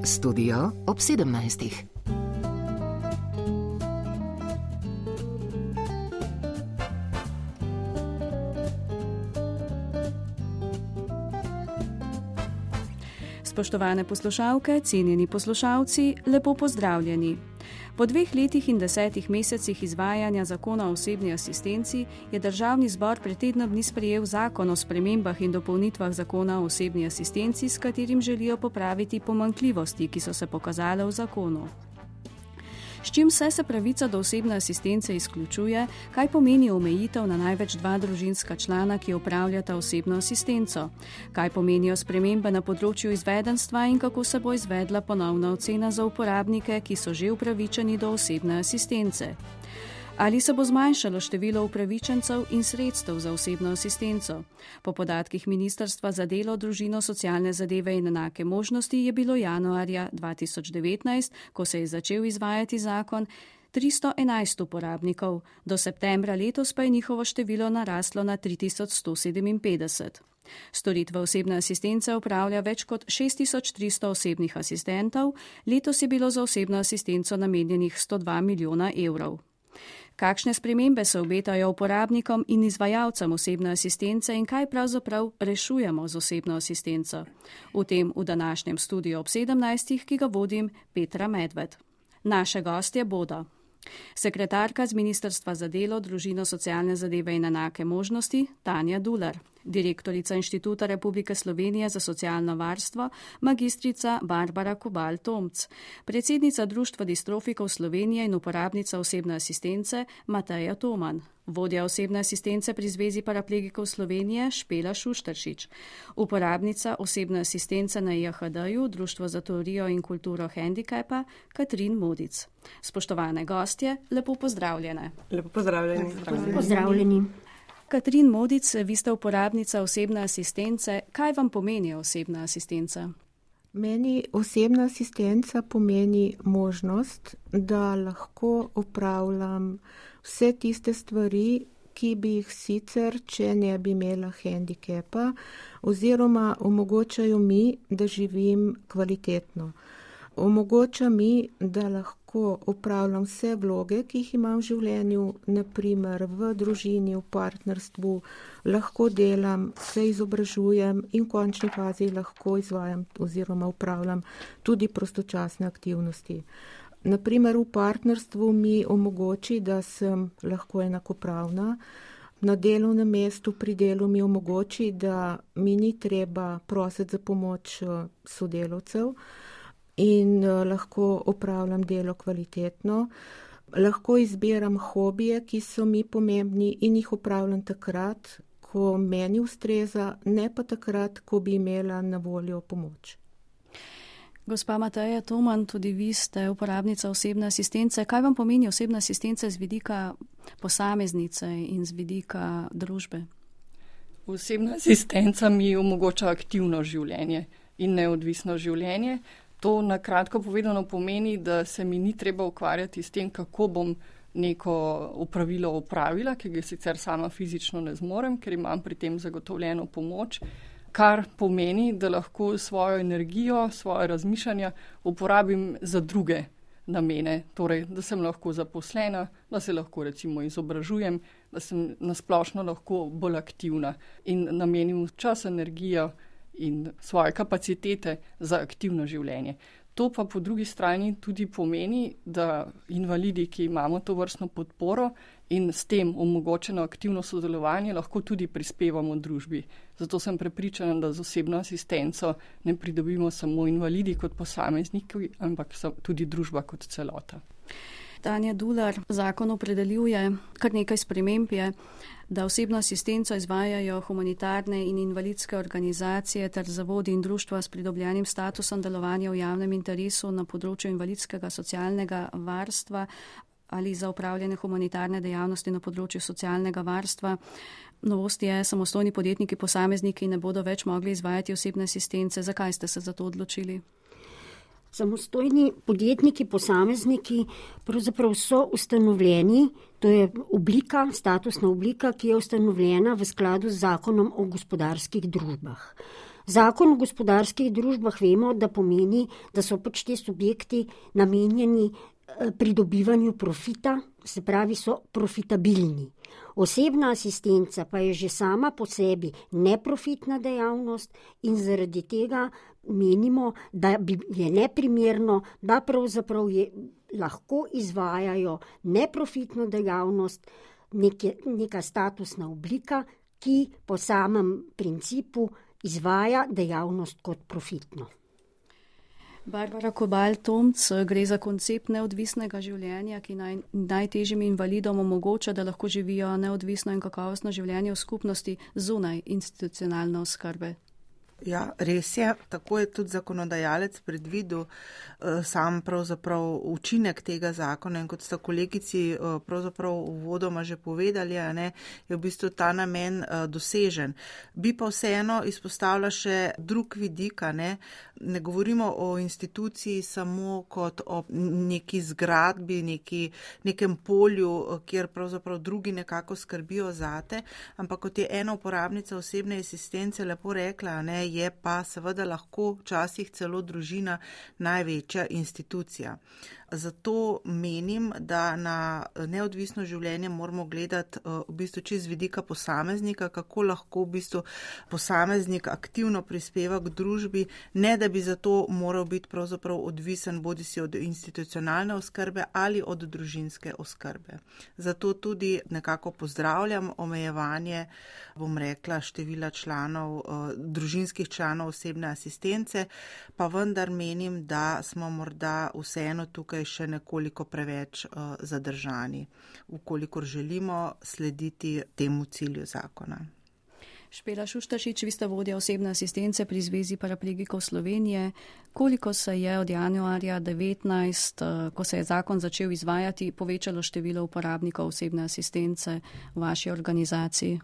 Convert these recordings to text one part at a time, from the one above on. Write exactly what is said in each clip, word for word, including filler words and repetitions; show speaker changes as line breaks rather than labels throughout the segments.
Studio ob sedemnajstih.
Spoštovane poslušalke, cenjeni poslušalci, lepo pozdravljeni. Po dveh letih in desetih mesecih izvajanja zakona o osebni asistenci je Državni zbor pred tednom dni sprejel zakon o spremembah in dopolnitvah zakona o osebni asistenci, s katerim želijo popraviti pomanjkljivosti, ki so se pokazale v zakonu. S čim vse se pravica do osebne asistence izključuje, kaj pomeni omejitev na največ dva družinska člana, ki opravljata osebno asistenco, kaj pomenijo spremembe na področju izvedenstva in kako se bo izvedla ponovna ocena za uporabnike, ki so že upravičeni do osebne asistence. Ali se bo zmanjšalo število upravičencev in sredstev za osebno asistenco? Po podatkih Ministrstva za delo, družino, socialne zadeve in enake možnosti je bilo januarja dva tisoč devetnajst, ko se je začel izvajati zakon, tristo enajst uporabnikov, do septembra letos pa je njihovo število naraslo na tri tisoč sto sedeminpetdeset. Storitve osebne asistence upravlja več kot šest tisoč tristo osebnih asistentov, letos je bilo za osebno asistenco namenjenih sto dva milijona evrov. Kakšne spremembe se obetajo uporabnikom in izvajalcem osebne asistence in kaj pravzaprav rešujemo z osebno asistenco? V tem v današnjem studiu ob sedemnajstih, ki ga vodim, Petra Medved. Naše gostje bodo sekretarka z Ministrstva za delo, družino, socialne zadeve in enake možnosti Tanja Dular, direktorica Inštituta Republike Slovenije za socialno varstvo magistrica Barbara Kobal-Tomc, predsednica Društva distrofikov Slovenije in uporabnica osebne asistence Mateja Toman, vodja osebne asistence pri Zvezi paraplegikov Slovenije Špela Šušteršič, uporabnica osebne asistence na I A H D-ju Društvo za teorijo in kulturo hendikepa Katrin Modic. Spoštovane gostje, lepo pozdravljene.
Lepo pozdravljeni.
Pozdravljeni. Pozdravljeni.
Katrin Modic, vi ste uporabnica osebne asistence. Kaj vam pomeni osebna asistenca?
Meni osebna asistenca pomeni možnost, da lahko opravljam vse tiste stvari, ki bi jih sicer, če ne bi imela hendikepa, oziroma omogočajo mi, da živim kvalitetno. Omogoča mi, da lahko opravljam vse vloge, ki jih imam v življenju, naprimer v družini, v partnerstvu, lahko delam, se izobražujem in v končni fazi lahko izvajam oziroma upravljam tudi prostočasne aktivnosti. Naprimer v partnerstvu mi omogoči, da sem lahko enakopravna, na delovnem mestu pri delu mi omogoči, da mi ni treba prositi za pomoč sodelavcev, in lahko opravljam delo kvalitetno. Lahko izbiram hobije, ki so mi pomembni in jih opravljam takrat, ko meni ustreza, ne pa takrat, ko bi imela na voljo pomoč.
Gospa Mateja Toman, tudi vi ste uporabnica osebne asistence. Kaj vam pomeni osebna asistenca z vidika posameznice in z vidika družbe?
Osebna asistenca mi omogoča aktivno življenje in neodvisno življenje. To na kratko povedano pomeni, da se mi ni treba ukvarjati s tem, kako bom neko opravilo opravila, ki ga sicer sama fizično ne zmorem, ker imam pri tem zagotovljeno pomoč, kar pomeni, da lahko svojo energijo, svoje razmišljanja uporabim za druge namene. Torej, da sem lahko zaposlena, da se lahko recimo izobražujem, da sem nasplošno lahko bolj aktivna in namenim čas, energijo in svoje kapacitete za aktivno življenje. To pa po drugi strani tudi pomeni, da invalidi, ki imamo to vrstno podporo in s tem omogočeno aktivno sodelovanje, lahko tudi prispevamo družbi. Zato sem prepričana, da z osebno asistenco ne pridobimo samo invalidi kot posamezniki, ampak tudi družba kot celota.
Tanja Dular, zakon opredeljuje, kar nekaj sprememb je, da osebno asistenco izvajajo humanitarne in invalidske organizacije ter zavodi in društva s pridobljenim statusom delovanja v javnem interesu na področju invalidskega socialnega varstva ali za upravljanje humanitarne dejavnosti na področju socialnega varstva. Novost je, samostojni podjetniki, posamezniki ne bodo več mogli izvajati osebne asistence. Zakaj ste se za to odločili?
Samostojni podjetniki, posamezniki pravzaprav so ustanovljeni, to je oblika, statusna oblika, ki je ustanovljena v skladu z zakonom o gospodarskih družbah. Zakon o gospodarskih družbah vemo, da pomeni, da so pač ti subjekti namenjeni pridobivanju profita, se pravi so profitabilni. Osebna asistenca pa je že sama po sebi neprofitna dejavnost in zaradi tega menimo, da bi je neprimerno, da pravzaprav je, lahko izvajajo neprofitno dejavnost, neke, neka statusna oblika, ki po samem principu izvaja dejavnost kot profitno.
Barbara Kobal-Tomc, gre za koncept neodvisnega življenja, ki naj, najtežjim invalidom omogoča, da lahko živijo neodvisno in kakovostno življenje v skupnosti zunaj institucionalne oskrbe.
Ja, res je. Tako je tudi zakonodajalec predvidel sam pravzaprav učinek tega zakona in kot sta kolegici pravzaprav uvodoma že povedali, ne, je v bistvu ta namen dosežen. Bi pa vseeno izpostavila še drug vidik, ne, ne govorimo o instituciji samo kot o neki zgradbi, neki, nekem polju, kjer pravzaprav drugi nekako skrbijo zate, ampak kot je ena uporabnica osebne asistence lepo rekla, ne, je pa seveda lahko včasih celo družina največja institucija. Zato menim, da na neodvisno življenje moramo gledati v bistvu čez vidika posameznika, kako lahko v bistvu posameznik aktivno prispeva k družbi, ne da bi zato moral biti pravzaprav odvisen bodisi od institucionalne oskrbe ali od družinske oskrbe. Zato tudi nekako pozdravljam omejevanje, bom rekla, števila članov, družinskih članov osebne asistence, pa vendar menim, da smo morda vseeno tukaj še nekoliko preveč uh, zadržani, ukolikor želimo slediti temu cilju zakona.
Špela Šuštašič, vi ste vodja osebne asistence pri Zvezi paraplegikov Slovenije. Koliko se je od januarja devetnajst, ko se je zakon začel izvajati, povečalo število uporabnikov osebne asistence v vaši organizaciji?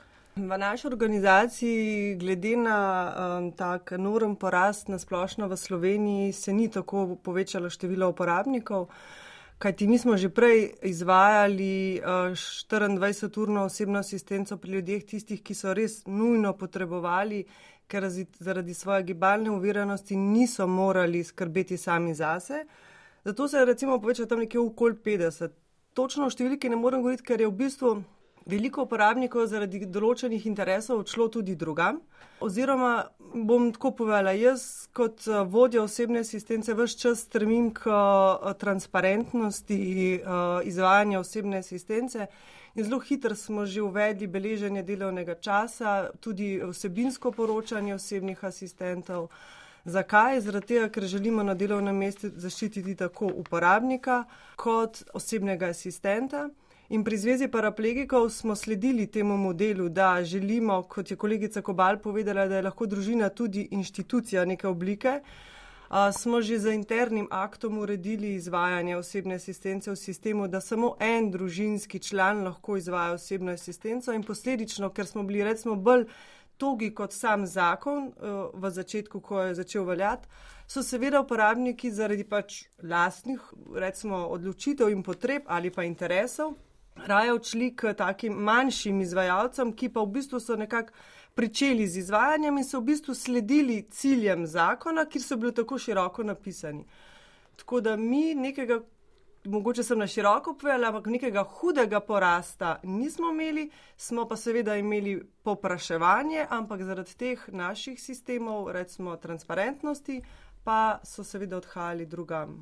V naši organizaciji glede na um, tak enorm porast na splošno v Sloveniji se ni tako povečalo število uporabnikov, kajti mi smo že prej izvajali uh, štiriindvajseturno osebno asistenco pri ljudeh tistih, ki so res nujno potrebovali, ker zaradi svoje gibalne oviranosti niso morali skrbeti sami zase. Zato se je recimo povečalo tam nekje okoli petdeset. Točno v številki ne morem govoriti, ker je v bistvu veliko uporabnikov zaradi določenih interesov odšlo tudi drugam. Oziroma, bom tako povedala, jaz kot vodja osebne asistence ves čas stremim k transparentnosti izvajanja osebne asistence in zelo hitro smo že uvedli beleženje delovnega časa, tudi vsebinsko poročanje osebnih asistentov. Zakaj? Zaradi tega, ker želimo na delovnem mestu zaščititi tako uporabnika kot osebnega asistenta. In pri Zvezi paraplegikov smo sledili temu modelu, da želimo, kot je kolegica Kobal povedala, da je lahko družina tudi inštitucija neke oblike. A, smo že za internim aktom uredili izvajanje osebne asistence v sistemu, da samo en družinski član lahko izvaja osebno asistenco in posledično, ker smo bili recimo bolj togi kot sam zakon v začetku, ko je začel veljati, so seveda uporabniki zaradi pač lastnih recimo odločitev in potreb ali pa interesov raje odšli k takim manjšim izvajalcem, ki pa v bistvu so nekako pričeli z izvajanjem in so v bistvu sledili ciljem zakona, ki so bili tako široko napisani. Tako da mi nekega, mogoče sem na široko povedala, ampak nekega hudega porasta nismo imeli, smo pa seveda imeli popraševanje, ampak zaradi teh naših sistemov, recimo transparentnosti, pa so seveda odhajali drugam.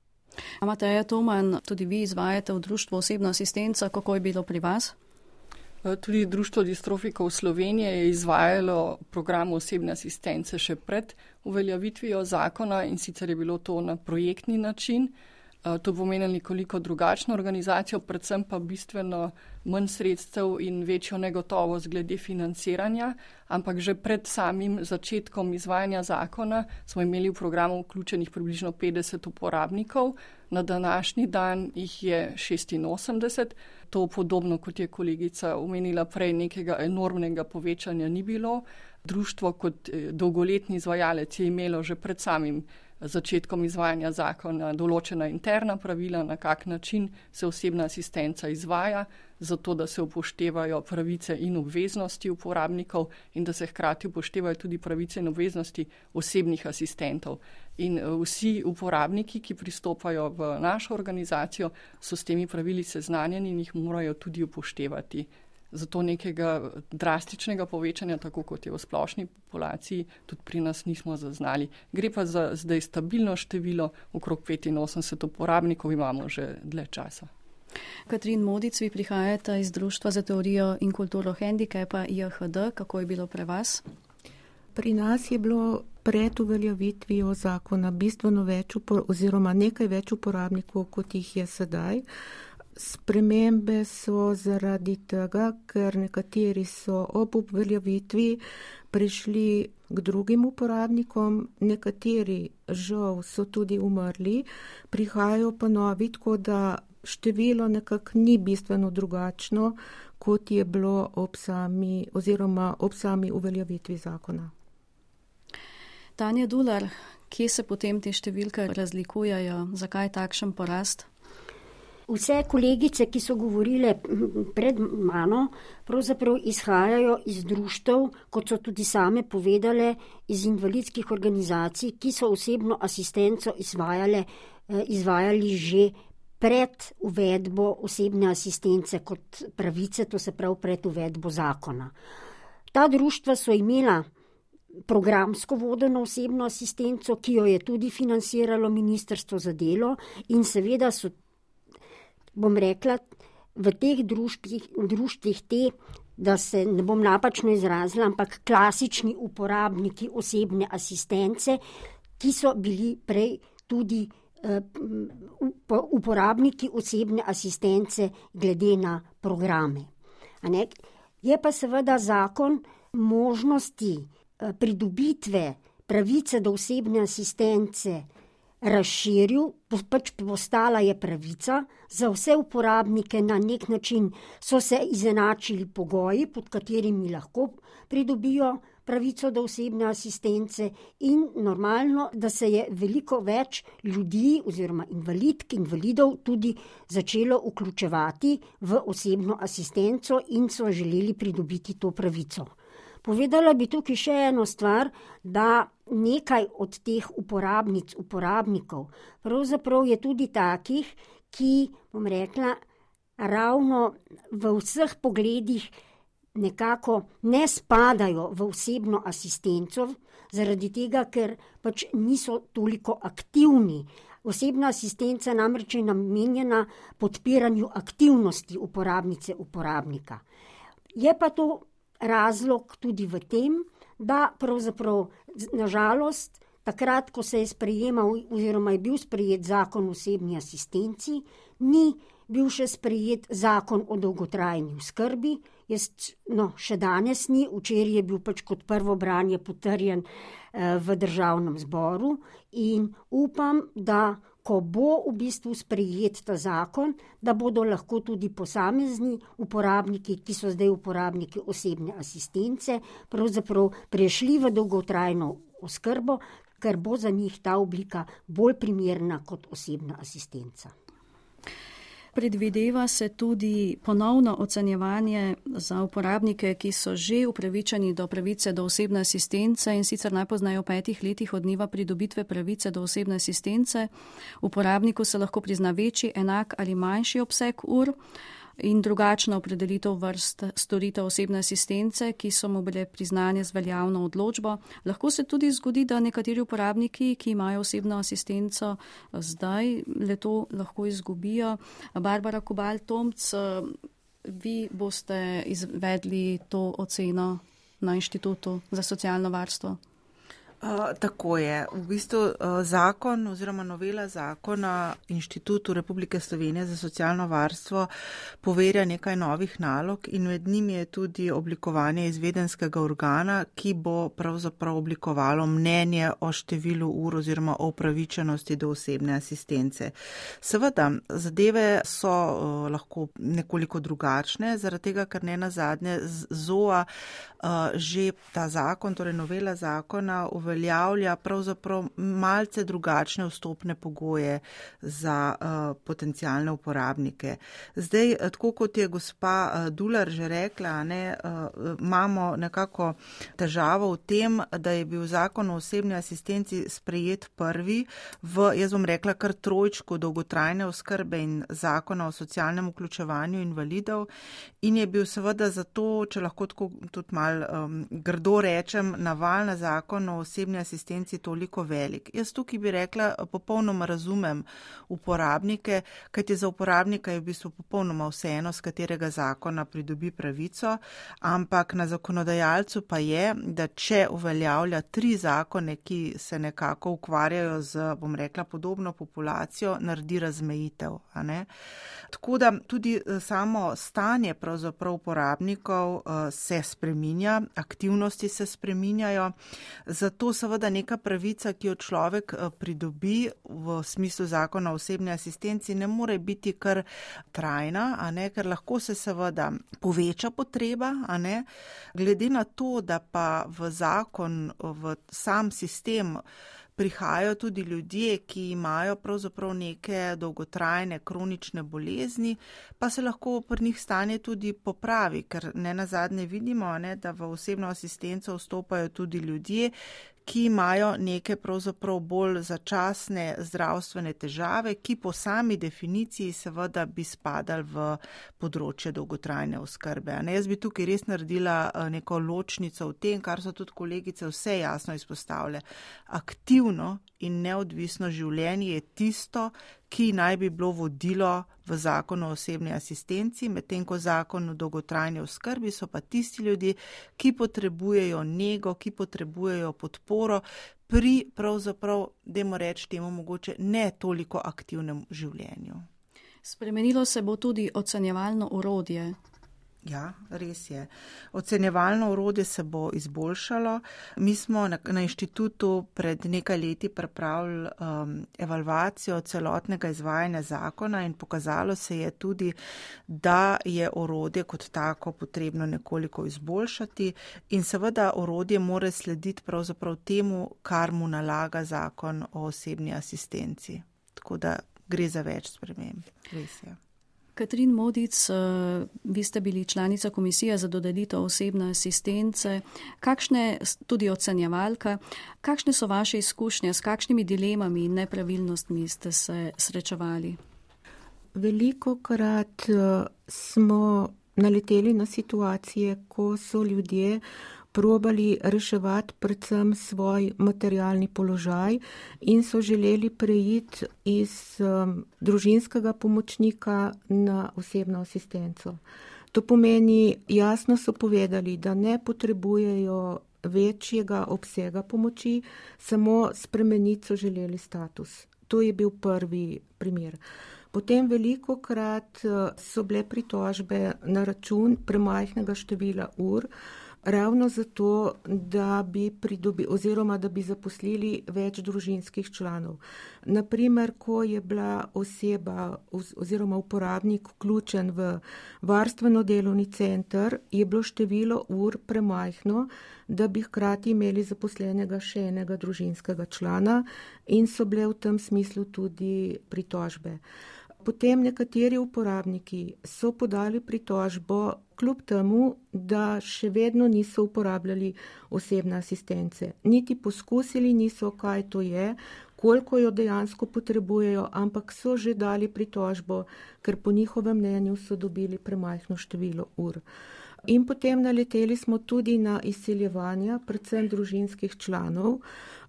Mateja Toman, tudi vi izvajate v društvu osebno asistenco, kako je bilo pri vas?
Tudi Društvo distrofikov Slovenije je izvajalo program osebne asistence še pred uveljavitvijo zakona in sicer je bilo to na projektni način. To pomeni nekoliko drugačno organizacijo, predvsem pa bistveno manj sredstev in večjo negotovost glede financiranja, ampak že pred samim začetkom izvajanja zakona smo imeli v programu vključenih približno petdeset uporabnikov. Na današnji dan jih je šestinosemdeset. To podobno, kot je kolegica omenila prej, nekega enormnega povečanja ni bilo. Društvo kot dolgoletni izvajalec je imelo že pred samim začetkom izvajanja zakona določena interna pravila, na kak način se osebna asistenca izvaja, zato da se upoštevajo pravice in obveznosti uporabnikov in da se hkrati upoštevajo tudi pravice in obveznosti osebnih asistentov. In vsi uporabniki, ki pristopajo v našo organizacijo, so s temi pravili seznanjeni in jih morajo tudi upoštevati. Zato nekega drastičnega povečanja, tako kot je v splošni populaciji, tudi pri nas nismo zaznali. Gre pa za zdaj stabilno število, okrog petinosemdeset uporabnikov imamo že dlje časa.
Katrin Modic, vi prihajate iz Društva za teorijo in kulturo hendikepa I A H D. Kako je bilo pri vas?
Pri nas je bilo pred uveljavitvijo zakona bistveno več oziroma nekaj več uporabnikov, kot jih je sedaj. Spremembe so zaradi tega, ker nekateri so ob uveljavitvi prišli k drugim uporabnikom, nekateri žal so tudi umrli, prihajajo pa novi, tako da število nekako ni bistveno drugačno, kot je bilo ob sami oziroma ob sami uveljavitvi zakona.
Tanja Dular, kje se potem te številke razlikujejo? Zakaj takšen porast?
Vse kolegice, ki so govorile pred mano, pravzaprav izhajajo iz društev, kot so tudi same povedale, iz invalidskih organizacij, ki so osebno asistenco izvajale, izvajali že pred uvedbo osebne asistence kot pravice, to se pravi pred uvedbo zakona. Ta društva so imela programsko vodeno osebno asistenco, ki jo je tudi financiralo Ministrstvo za delo in seveda so, bom rekla, v teh društvih, društvih te, da se ne bom napačno izrazila, ampak klasični uporabniki osebne asistence, ki so bili prej tudi uh, uporabniki osebne asistence glede na programe. A ne? Je pa seveda zakon možnosti uh, pridobitve pravice do osebne asistence razširil, pač postala je pravica za vse uporabnike, na nek način so se izenačili pogoji, pod katerimi lahko pridobijo pravico do osebne asistence in normalno, da se je veliko več ljudi oziroma invalidk, invalidov tudi začelo vključevati v osebno asistenco in so želeli pridobiti to pravico. Povedala bi tukaj še eno stvar, da nekaj od teh uporabnic, uporabnikov, pravzaprav je tudi takih, ki, bom rekla, ravno v vseh pogledih nekako ne spadajo v osebno asistenco, zaradi tega, ker pač niso toliko aktivni. Osebna asistenca namreč je namenjena podpiranju aktivnosti uporabnice, uporabnika. Je pa to razlog tudi v tem, da pravzaprav nažalost takrat, ko se je sprejemal oziroma je bil sprejet zakon o osebni asistenci, ni bil še sprejet zakon o dolgotrajni oskrbi. Jaz, no, še danes ni, včeraj je bil pač kot prvo branje potrjen eh, v Državnem zboru in upam, da ko bo v bistvu sprejet ta zakon, da bodo lahko tudi posamezni uporabniki, ki so zdaj uporabniki osebne asistence, pravzaprav prešli v dolgotrajno oskrbo, ker bo za njih ta oblika bolj primerna kot osebna asistenca.
Predvideva se tudi ponovno ocenjevanje za uporabnike, ki so že upravičeni do pravice do osebne asistence in sicer najpozneje v petih letih od dneva pridobitve pravice do osebne asistence. Uporabniku se lahko prizna večji, enak ali manjši obseg ur in drugačna opredelitev vrst storitev osebne asistence, ki so mu bile priznane z veljavno odločbo. Lahko se tudi zgodi, da nekateri uporabniki, ki imajo osebno asistenco zdaj, le to lahko izgubijo. Barbara Kobal-Tomc, vi boste izvedli to oceno na Inštitutu za socialno varstvo.
Uh, tako je. V bistvu uh, zakon oziroma novela zakona Inštitutu Republike Slovenije za socialno varstvo poverja nekaj novih nalog in med njimi je tudi oblikovanje izvedenskega organa, ki bo pravzaprav oblikovalo mnenje o številu ur oziroma o upravičenosti do osebne asistence. Seveda, zadeve so uh, lahko nekoliko drugačne, zaradi tega, ker ne nazadnje Z O A uh, že ta zakon, torej novela zakona, uveljavlja pravzaprav malce drugačne vstopne pogoje za uh, potencialne uporabnike. Zdaj, tako kot je gospa uh, Dular že rekla, ne, uh, imamo nekako težavo v tem, da je bil zakon o osebni asistenci sprejet prvi v, jaz bom rekla, kar trojčku dolgotrajne oskrbe in zakona o socialnem vključevanju invalidov in je bil seveda zato, če lahko tako tudi mal um, grdo rečem, naval na zakon o osebni asistenci toliko velik. Jaz tukaj bi rekla, popolnoma razumem uporabnike, kajti za uporabnika je v bistvu popolnoma vseeno, z katerega zakona pridobi pravico, ampak na zakonodajalcu pa je, da če uveljavlja tri zakone, ki se nekako ukvarjajo z, bom rekla, podobno populacijo, naredi razmejitev. A ne? Tako da tudi samo stanje pravzaprav uporabnikov uh, se spreminja, aktivnosti se spreminjajo, zato seveda neka pravica, ki jo človek uh, pridobi v smislu zakona o osebni asistenci, ne more biti kar trajna, a ne, ker lahko se seveda poveča potreba, a ne, glede na to, da pa v zakon, v sam sistem prihajajo tudi ljudje, ki imajo pravzaprav neke dolgotrajne kronične bolezni, pa se lahko pri njih stanje tudi popravi, ker ne nazadnje vidimo, ne, da v osebno asistenco vstopajo tudi ljudje, ki imajo neke pravzaprav bolj začasne zdravstvene težave, ki po sami definiciji seveda bi spadali v področje dolgotrajne oskrbe. Ne, jaz bi tukaj res naredila neko ločnico v tem, kar so tudi kolegice vse jasno izpostavile. Aktivno in neodvisno življenje je tisto, ki naj bi bilo vodilo v zakonu o osebni asistenci, medtem ko zakon o dolgotrajni oskrbi so pa tisti ljudje, ki potrebujejo nego, ki potrebujejo podporo pri pravzaprav, dajmo reči temu mogoče, ne toliko aktivnem življenju.
Spremenilo se bo tudi ocenjevalno orodje.
Ja, res je. Ocenjevalno orodje se bo izboljšalo. Mi smo na, na inštitutu pred nekaj leti pripravili um, evalvacijo celotnega izvajanja zakona in pokazalo se je tudi, da je orodje kot tako potrebno nekoliko izboljšati in seveda orodje mora slediti pravzaprav temu, kar mu nalaga zakon o osebni asistenci. Tako da gre za več sprememb. Res je.
Katrin Modic, vi ste bili članica komisije za dodelitev osebne asistence, kakšne, tudi ocenjevalka, kakšne so vaše izkušnje, s kakšnimi dilemami in nepravilnostmi ste se srečevali?
Velikokrat smo naleteli na situacije, ko so ljudje probali reševati predvsem svoj materialni položaj in so želeli preiti iz um, družinskega pomočnika na osebno asistenco. To pomeni, jasno so povedali, da ne potrebujejo večjega obsega pomoči, samo spremeniti so želeli status. To je bil prvi primer. Potem velikokrat so bile pritožbe na račun premajhnega števila ur, ravno zato, da bi pridobi, oziroma da bi zaposlili več družinskih članov. Naprimer, ko je bila oseba oziroma uporabnik vključen v varstveno delovni center, je bilo število ur premajhno, da bi hkrati imeli zaposlenega še enega družinskega člana in so bile v tem smislu tudi pritožbe. Potem nekateri uporabniki so podali pritožbo kljub temu, da še vedno niso uporabljali osebne asistence. Niti poskusili niso, kaj to je, koliko jo dejansko potrebujejo, ampak so že dali pritožbo, ker po njihovem mnenju so dobili premajhno število ur. In potem naleteli smo tudi na izsiljevanja, predvsem družinskih članov.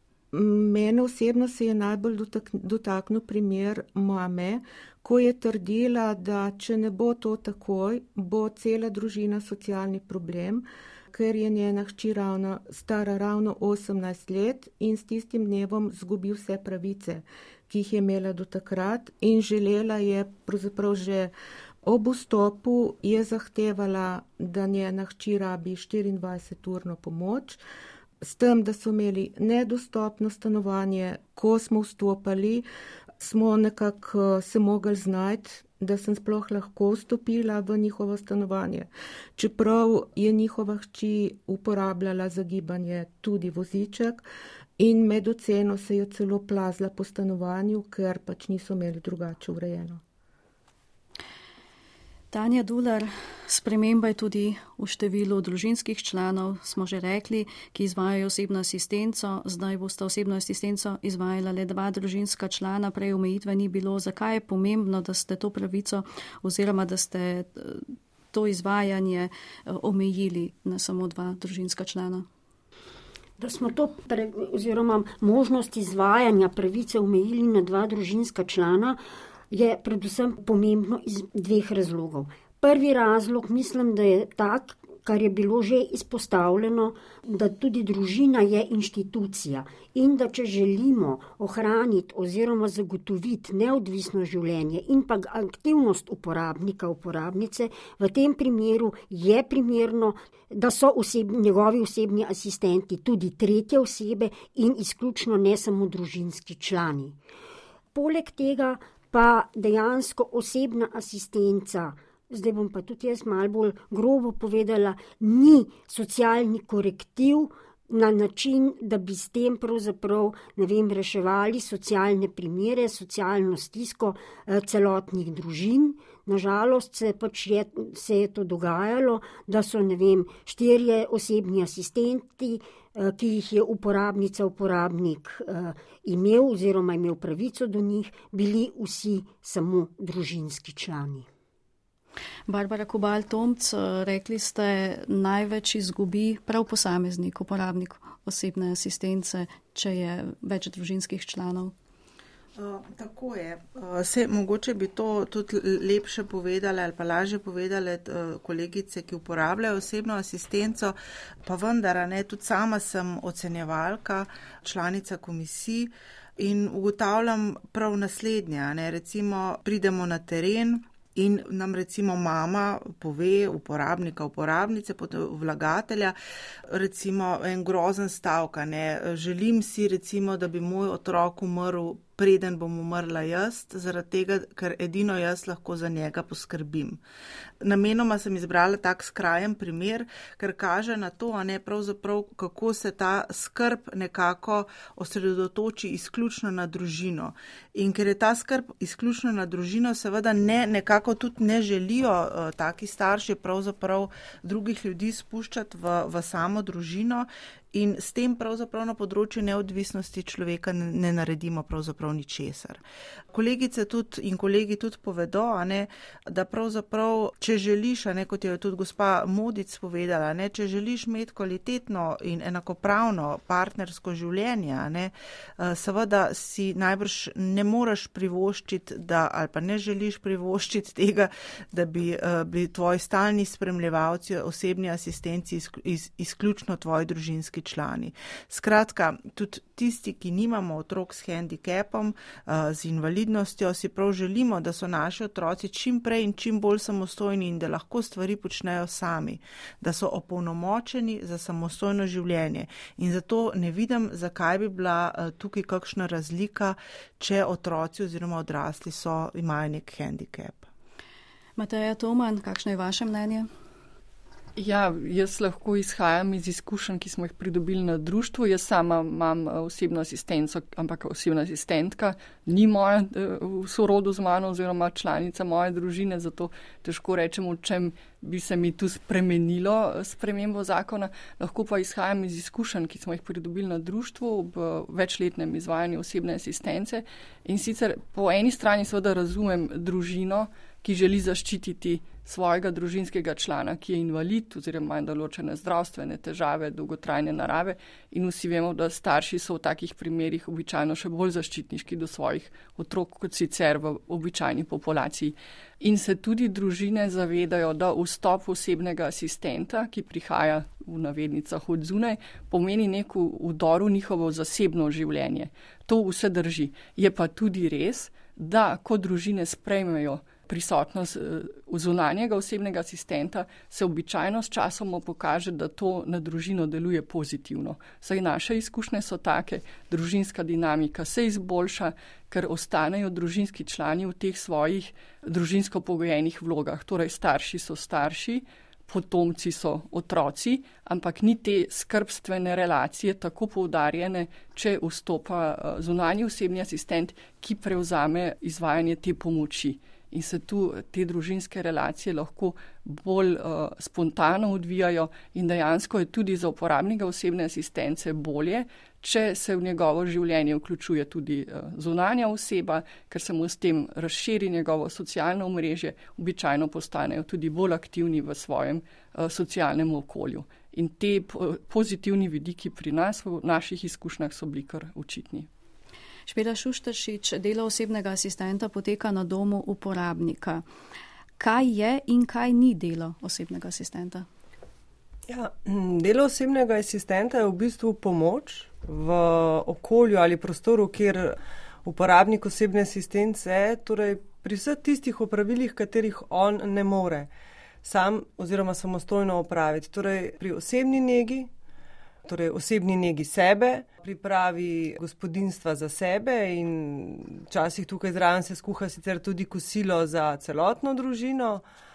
Mene osebno se je najbolj dotaknil primer mame, ko je trdila, da če ne bo to takoj, bo cela družina socialni problem, ker je njena hči ravno, stara ravno osemnajst let in s tistim dnevom zgubi vse pravice, ki jih je imela do takrat in želela je pravzaprav že ob vstopu je zahtevala, da njena hči rabi štiriindvajseturno pomoč, s tem, da so imeli nedostopno stanovanje, ko smo vstopali, smo nekako se mogli znajti, da sem sploh lahko vstopila v njihovo stanovanje. Čeprav je njihova hči uporabljala za gibanje tudi voziček in med oceno se je celo plazla po stanovanju, ker pač niso imeli drugače urejeno.
Tanja Dular, sprememba je tudi v številu družinskih članov, smo že rekli, ki izvajajo osebno asistenco. Zdaj boste osebno asistenco izvajala le dva družinska člana, prej omejitve ni bilo. Zakaj je pomembno, da ste to pravico oziroma da ste to izvajanje omejili na samo dva družinska člana?
Da smo to pre, oziroma možnost izvajanja pravice omejili na dva družinska člana, je predvsem pomembno iz dveh razlogov. Prvi razlog mislim, da je tak, kar je bilo že izpostavljeno, da tudi družina je inštitucija in da če želimo ohraniti oziroma zagotoviti neodvisno življenje in pa aktivnost uporabnika, uporabnice, v tem primeru je primerno, da so oseb, njegovi osebni asistenti tudi tretje osebe in izključno ne samo družinski člani. Poleg tega pa dejansko osebna asistenca, zdaj bom pa tudi jaz malo bolj grobo povedala, ni socialni korektiv na način, da bi s tem pravzaprav, ne vem, reševali socialne primere, socialno stisko eh, celotnih družin. Nažalost se pač je, se je to dogajalo, da so, ne vem, štirje osebni asistenti, eh, ki jih je uporabnica, uporabnik eh, imel oziroma imel pravico do njih, bili vsi samo družinski člani.
Barbara Kobal-Tomc, rekli ste, največ izgubi prav posameznik, uporabnik osebne asistence, če je več družinskih članov.
Uh, tako je. Uh, se, mogoče bi to tudi lepše povedali ali pa lažje povedali uh, kolegice, ki uporabljajo osebno asistenco, pa vendar, ne, tudi sama sem ocenjevalka, članica komisij in ugotavljam prav naslednje, ne, recimo pridemo na teren in nam recimo mama pove, uporabnika, uporabnice, vlagatelja, recimo en grozen stavka, ne, želim si recimo, da bi moj otrok umrl preden bom umrla jaz, zaradi tega, ker edino jaz lahko za njega poskrbim. Namenoma sem izbrala tak skrajen primer, ker kaže na to, a ne pravzaprav, kako se ta skrb nekako osredotoči izključno na družino. In ker je ta skrb izključno na družino, seveda ne, nekako tudi ne želijo uh, taki starši pravzaprav drugih ljudi spuščati v, v samo družino. In s tem pravzaprav na področju neodvisnosti človeka ne, ne naredimo pravzaprav ničesar. Kolegice tudi in kolegi tudi povedo, a ne, da pravzaprav, če želiš, a ne, kot je tudi gospa Modic povedala, ne, če želiš imeti kvalitetno in enakopravno partnersko življenje, a ne, seveda si najbrž ne moreš privoščiti, da, ali pa ne želiš privoščiti tega, da bi bili tvoji stalni spremljevalci, osebni asistenci iz, iz, izključno tvoji družinski člani. Skratka, tudi tisti, ki nimamo otrok s hendikepom, z invalidnostjo, si prav želimo, da so naši otroci čim prej in čim bolj samostojni in da lahko stvari počnejo sami, da so opolnomočeni za samostojno življenje. In zato ne vidim, zakaj bi bila tukaj kakšna razlika, če otroci oziroma odrasli so, imajo nek hendikep.
Mateja Toman, kakšno je vaše mnenje?
Ja, jaz lahko izhajam iz izkušenj, ki smo jih pridobili na društvu. Jaz sama imam osebno asistenco, ampak osebna asistentka ni moja v sorodu z mano oziroma članica moje družine, zato težko rečem, v čem bi se mi tu spremenilo spremembo zakona. Lahko pa izhajam iz izkušenj, ki smo jih pridobili na društvu v večletnem izvajanju osebne asistence. In sicer po eni strani seveda razumem družino, ki želi zaščititi svojega družinskega člana, ki je invalid oziroma ima določene zdravstvene težave, dolgotrajne narave, in vsi vemo, da starši so v takih primerih običajno še bolj zaščitniški do svojih otrok kot sicer v običajni populaciji. In se tudi družine zavedajo, da vstop osebnega asistenta, ki prihaja v navednicah od zunaj, pomeni nek vdor v njihovo zasebno življenje. To vse drži. Je pa tudi res, da ko družine sprejmejo prisotnost zunanjega osebnega asistenta, se običajno s časom pokaže, da to na družino deluje pozitivno. Saj naše izkušnje so take, družinska dinamika se izboljša, ker ostanejo družinski člani v teh svojih družinsko pogojenih vlogah. Torej starši so starši, potomci so otroci, ampak ni te skrbstvene relacije tako poudarjene, če vstopa zunanji osebni asistent, ki prevzame izvajanje te pomoči. In se tu te družinske relacije lahko bolj uh, spontano odvijajo in dejansko je tudi za uporabnika osebne asistence bolje, če se v njegovo življenje vključuje tudi uh, zunanja oseba, ker se mu s tem razširi njegovo socialno omrežje, običajno postanejo tudi bolj aktivni v svojem uh, socialnem okolju. In te po- pozitivni vidiki pri nas, v naših izkušnjah, so bili kar očitni.
Špela Šušteršič, delo osebnega asistenta poteka na domu uporabnika. Kaj je in kaj ni delo osebnega asistenta?
Ja, delo osebnega asistenta je v bistvu pomoč v okolju ali prostoru, kjer uporabnik osebne asistence, torej pri vseh tistih opravilih, katerih on ne more sam oziroma samostojno opraviti. Torej pri osebni negi, torej osebni negi sebe, pripravi gospodinstva za sebe in včasih tukaj zraven se skuha sicer tudi kosilo za celotno družino,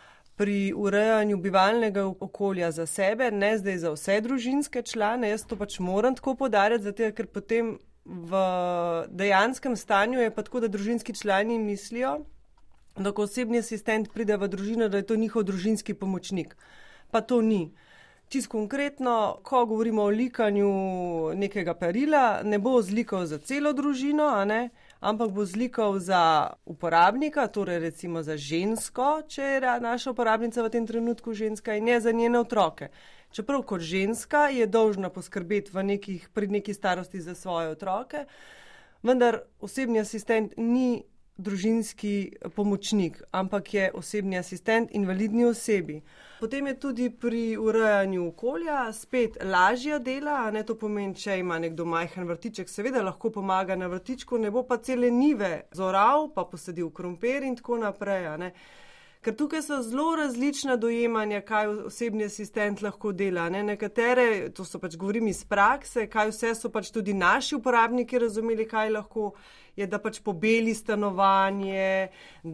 pri urejanju bivalnega okolja za sebe, ne zdaj za vse družinske člane, jaz to pač moram tako poudarjati, zato ker potem v dejanskem stanju je pa tako, da družinski člani mislijo, da ko osebni asistent pride v družino, da je to njihov družinski pomočnik. Pa to ni. Čisto konkretno, ko govorimo o likanju nekega perila, ne bo zlikal za celo družino, a ne, ampak bo zlikal za uporabnika, torej recimo za žensko, če je naša uporabnica v tem trenutku ženska, in ne za njene otroke. Čeprav kot ženska je dolžna poskrbeti v nekih, pri neki starosti za svoje otroke, vendar osebni asistent ni družinski pomočnik, ampak je osebni asistent invalidni osebi. Potem je tudi pri urejanju okolja spet lažja dela, ne, to pomeni, če ima nekdo majhen vrtiček, seveda lahko pomaga na vrtičku, ne bo pa cele njive zoral, pa posadil krompir in tako naprej, ne. Ker tukaj so zelo različna dojemanja, kaj osebni asistent lahko dela. Ne? Nekatere, to so pač govorim iz prakse, kaj vse so pač tudi naši uporabniki razumeli, kaj lahko je, da pač pobeli stanovanje,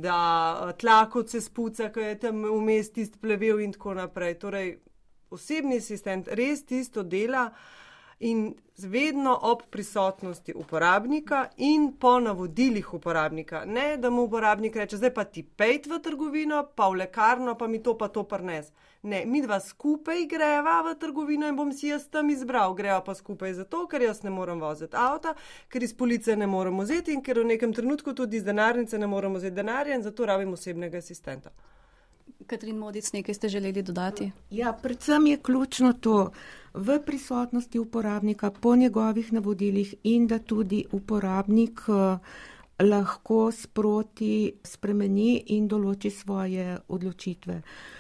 da tlakovce spuca, ko je tam vmes tist plevel in tako naprej. Torej, osebni asistent res tisto dela in vedno ob prisotnosti uporabnika in po navodilih uporabnika. Ne, da mu uporabnik reče, zdaj pa ti pejt v trgovino, pa v lekarno, pa mi to pa to prnes. Ne, mi dva skupaj greva v trgovino in bom si jaz tam izbral. Greva pa skupaj zato, ker jaz ne morem voziti avta, ker iz police ne morem vzeti in ker v nekem trenutku tudi iz denarnice ne morem vzeti denarja in zato rabim osebnega asistenta.
Katrin Modic, nekaj ste želeli dodati?
Ja, predvsem je ključno to v prisotnosti uporabnika po njegovih navodilih in da tudi uporabnik uh, lahko sproti spremeni in določi svoje odločitve.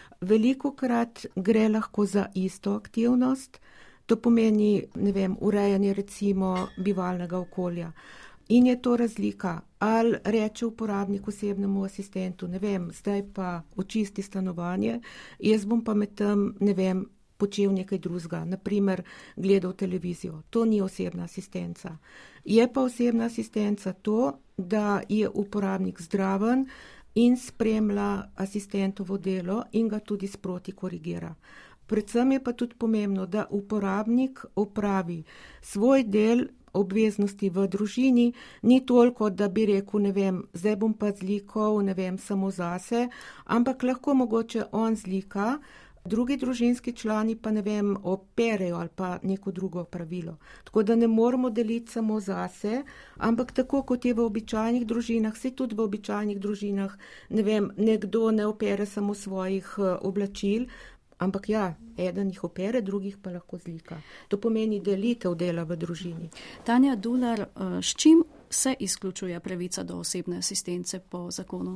Velikokrat gre lahko za isto aktivnost, to pomeni, ne vem, urejanje recimo bivalnega okolja. In je to razlika, ali reče uporabnik osebnemu asistentu, ne vem, zdaj pa očisti stanovanje, jaz bom pa med tem, ne vem, počel nekaj drugega, naprimer gledal televizijo. To ni osebna asistenca. Je pa osebna asistenca to, da je uporabnik zdraven in spremlja asistentovo delo in ga tudi sproti korigira. Predvsem je pa tudi pomembno, da uporabnik opravi svoj del obveznosti v družini, ni toliko, da bi rekel, ne vem, zdaj bom pa zlikal, ne vem, samo zase, ampak lahko mogoče on zlika, drugi družinski člani pa, ne vem, operejo ali pa neko drugo pravilo. Tako da ne moramo deliti samo zase, ampak tako, kot je v običajnih družinah, se tudi v običajnih družinah, ne vem, nekdo ne opere samo svojih oblačil, ampak ja, eden jih opere, drugih pa lahko zlika. To pomeni delitev dela v družini.
Tanja Dular, s čim se izključuje pravica do osebne asistence po zakonu?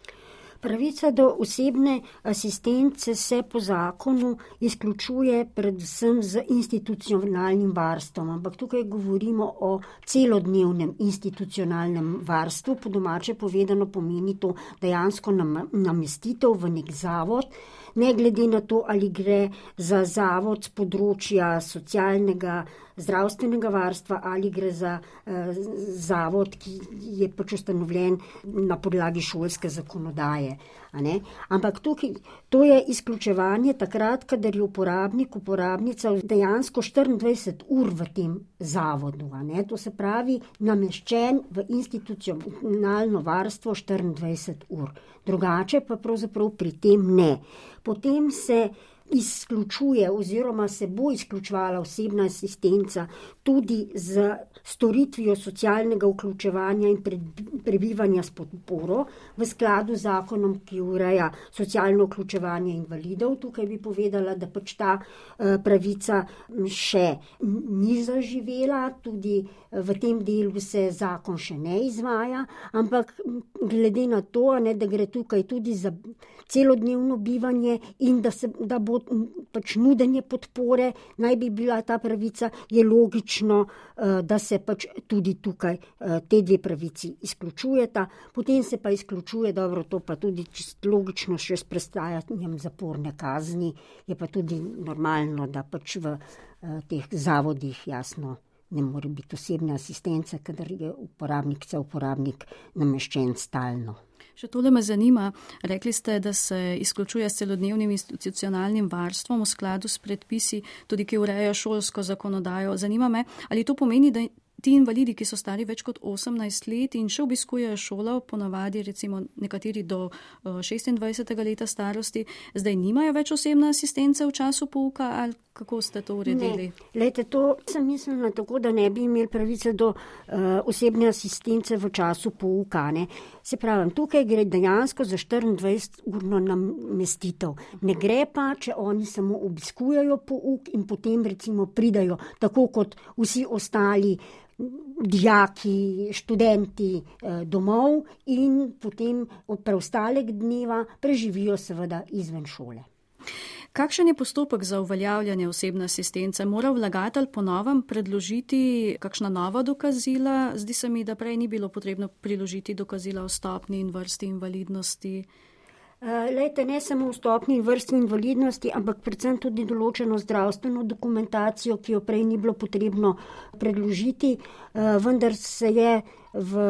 Pravica do osebne asistence se po zakonu izključuje predvsem z institucionalnim varstvom, ampak tukaj govorimo o celodnevnem institucionalnem varstvu, po domače povedano pomeni to dejansko namestitev v nek zavod, ne glede na to, ali gre za zavod z področja socialnega zdravstvenega varstva ali gre za eh, zavod, ki je pač ustanovljen na podlagi šolske zakonodaje. A ne? Ampak tukaj, to je izključevanje takrat, kadar je uporabnik, uporabnica dejansko štiriindvajset ur v tem zavodu. A ne? To se pravi nameščen v institucionalno varstvo štiriindvajset ur. Drugače pa pravzaprav pri tem ne. Potem se izključuje oziroma se bo izključevala osebna asistenca tudi z storitvijo socialnega vključevanja in prebivanja s podporo v skladu z zakonom, ki ureja socialno vključevanje invalidov. Tukaj bi povedala, da pač ta pravica še ni zaživela, tudi v tem delu se zakon še ne izvaja, ampak glede na to, ne, da gre tukaj tudi za celodnevno bivanje in da, se, da bo pač nudenje podpore, naj bi bila ta pravica, je logično, da se pač tudi tukaj te dve pravici izključujeta. Potem se pa izključuje, dobro, to pa tudi logično še s prestajanjem zaporne kazni, je pa tudi normalno, da pač v teh zavodih jasno ne more biti osebne asistence, kadar je uporabnik, se uporabnik nameščen stalno.
Še tole me zanima, rekli ste, da se izključuje s celodnevnim institucionalnim varstvom v skladu s predpisi, tudi ki urejajo šolsko zakonodajo. Zanima me, ali to pomeni, da ti invalidi, ki so stari več kot osemnajst let in še obiskujejo šolo, ponavadi recimo nekateri do šestindvajsetega leta starosti, zdaj nimajo več osebne asistence v času pouka, ali kako ste to uredili?
Ne, lejte, to sem mislila tako, da ne bi imeli pravice do uh, osebne asistence v času pouka. Ne. Se pravim, tukaj gre dejansko za štiriindvajseturno namestitev. Ne gre pa, če oni samo obiskujejo pouk in potem recimo pridajo, tako kot vsi ostali dijaki, študenti eh, domov in potem od preostalega dneva preživijo seveda izven šole.
Kakšen je postopek za uveljavljanje osebne asistence? Mora vlagatelj po novem predložiti kakšna nova dokazila? Zdi se mi, da prej ni bilo potrebno priložiti dokazila o stopnji in vrsti invalidnosti.
Lejte, ne samo v stopnji in vrsti invalidnosti, ampak predvsem tudi določeno zdravstveno dokumentacijo, ki jo prej ni bilo potrebno predložiti, vendar se je v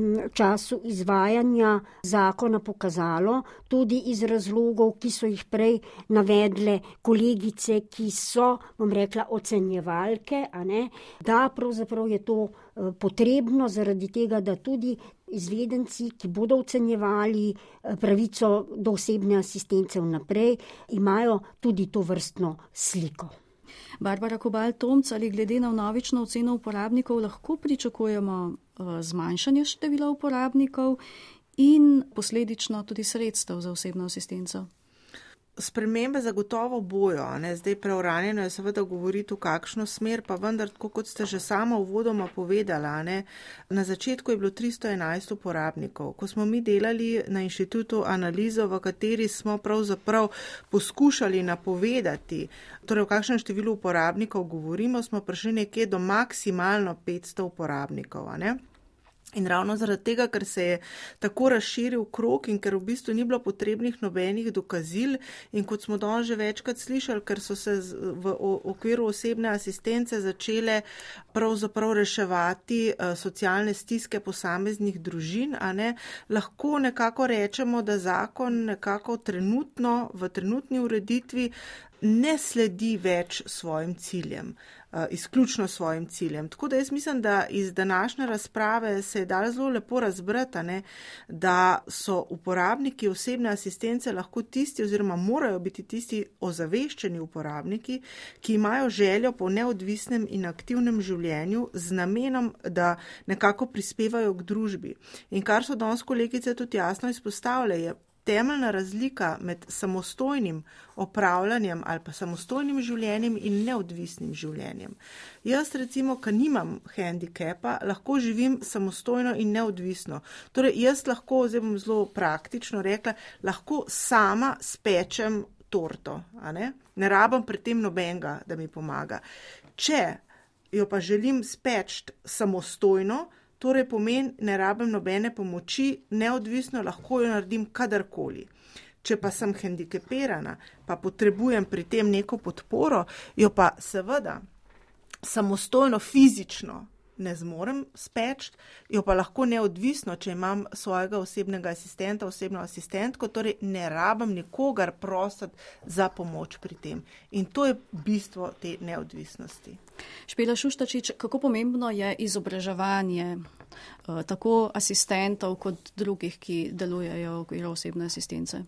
času izvajanja zakona pokazalo, tudi iz razlogov, ki so jih prej navedle kolegice, ki so, bom rekla, ocenjevalke, a ne, da pravzaprav je to potrebno zaradi tega, da tudi izvedenci, ki bodo ocenjevali pravico do osebne asistence vnaprej, imajo tudi to vrstno sliko.
Barbara Kobal-Tomc, ali glede na vnovično oceno uporabnikov lahko pričakujemo zmanjšanje števila uporabnikov in posledično tudi sredstev za osebno asistenco?
Spremembe zagotovo bojo, ne? Zdaj preuranjeno je seveda govoriti v kakšno smer, pa vendar, tako kot ste že sama uvodoma povedala, ne? Na začetku je bilo tristo enajst uporabnikov. Ko smo mi delali na inštitutu analizo, v kateri smo pravzaprav poskušali napovedati, torej v kakšnem številu uporabnikov govorimo, smo prišli nekje do maksimalno petsto uporabnikov, ne? In ravno zaradi tega, ker se je tako razširil krog in ker v bistvu ni bilo potrebnih nobenih dokazil in kot smo danes že večkrat slišali, ker so se v okviru osebne asistence začele pravzaprav reševati socialne stiske posameznih družin, a ne, lahko nekako rečemo, da zakon nekako trenutno, v trenutni ureditvi ne sledi več svojim ciljem. Izključno svojim ciljem. Tako da jaz mislim, da iz današnje razprave se je dalo zelo lepo razbrati, ne, da so uporabniki osebne asistence lahko tisti oziroma morajo biti tisti ozaveščeni uporabniki, ki imajo željo po neodvisnem in aktivnem življenju z namenom, da nekako prispevajo k družbi. In kar so danes kolegice tudi jasno izpostavljajo, je temeljna razlika med samostojnim opravljanjem ali pa samostojnim življenjem in neodvisnim življenjem. Jaz recimo, ko nimam hendikepa, lahko živim samostojno in neodvisno. Torej, jaz lahko, zdaj bom zelo praktično rekla, lahko sama spečem torto, a ne? Ne rabim pri tem nobenega, da mi pomaga. Če jo pa želim speči samostojno, torej pomeni, ne rabim nobene pomoči, neodvisno lahko jo naredim kadarkoli. Če pa sem hendikepirana, pa potrebujem pri tem neko podporo, jo pa seveda samostojno fizično ne zmorem speč, jo pa lahko neodvisno, če imam svojega osebnega asistenta, osebno asistentko, torej ne rabim nikogar prositi za pomoč pri tem. In to je bistvo te neodvisnosti.
Špela Šuštačič, kako pomembno je izobraževanje uh, tako asistentov kot drugih, ki delujejo v okviru osebne asistence?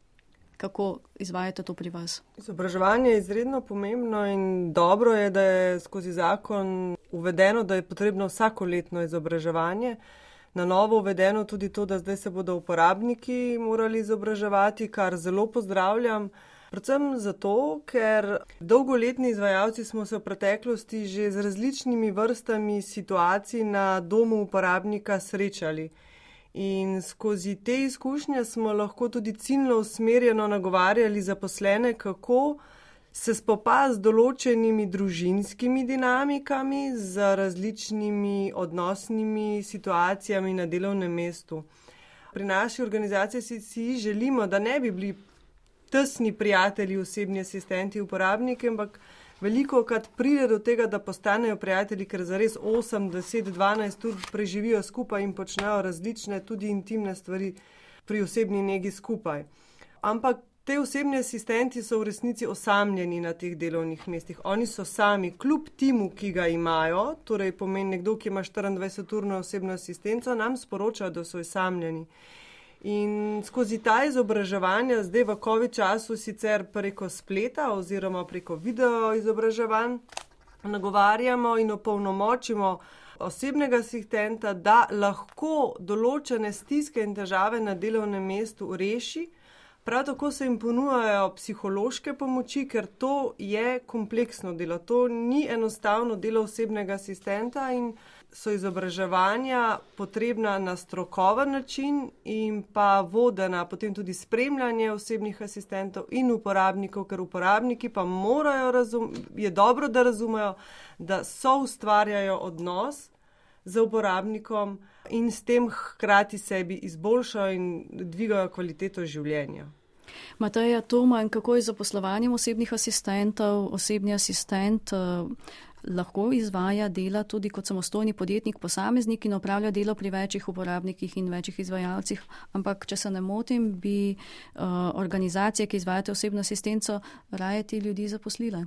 Kako izvajate to pri vas?
Izobraževanje je izredno pomembno in dobro je, da je skozi zakon uvedeno, da je potrebno vsakoletno izobraževanje. Na novo uvedeno tudi to, da zdaj se bodo uporabniki morali izobraževati, kar zelo pozdravljam. Predvsem zato, ker dolgoletni izvajalci smo se v preteklosti že z različnimi vrstami situacij na domu uporabnika srečali. In skozi te izkušnje smo lahko tudi ciljno usmerjeno nagovarjali zaposlene, kako se spopasti z določenimi družinskimi dinamikami, z različnimi odnosnimi situacijami na delovnem mestu. Pri naši organizaciji si želimo, da ne bi bili tesni prijatelji, osebni asistenti, uporabniki, ampak veliko krat pride do tega, da postanejo prijatelji, ker zares osem, deset, dvanajst ur preživijo skupaj in počnejo različne, tudi intimne stvari pri osebni negi skupaj. Ampak te osebni asistenti so v resnici osamljeni na teh delovnih mestih. Oni so sami, kljub timu, ki ga imajo, torej pomeni nekdo, ki ima štiriindvajseturno osebno asistenco, nam sporočajo, da so osamljeni. In skozi ta izobraževanja, zdaj v COVID času sicer preko spleta oziroma preko video izobraževanj, nagovarjamo in opolnomočimo osebnega asistenta, da lahko določene stiske in težave na delovnem mestu reši. Prav tako se jim ponujajo psihološke pomoči, ker to je kompleksno delo. To ni enostavno delo osebnega asistenta in so izobraževanja potrebna na strokoven način in pa vodena potem tudi spremljanje osebnih asistentov in uporabnikov, ker uporabniki pa morajo razumeti, je dobro, da razumejo, da so ustvarjajo odnos z uporabnikom in s tem hkrati sebi izboljšajo in dvigajo kvaliteto življenja.
Mateja Toman, kako je z zaposlovanjem osebnih asistentov? Osebni asistent uh, lahko izvaja dela tudi kot samostojni podjetnik, posameznik in opravlja delo pri večjih uporabnikih in večjih izvajalcih, ampak če se ne motim, bi uh, organizacije, ki izvajate osebno asistenco, raje ti ljudi zaposlile.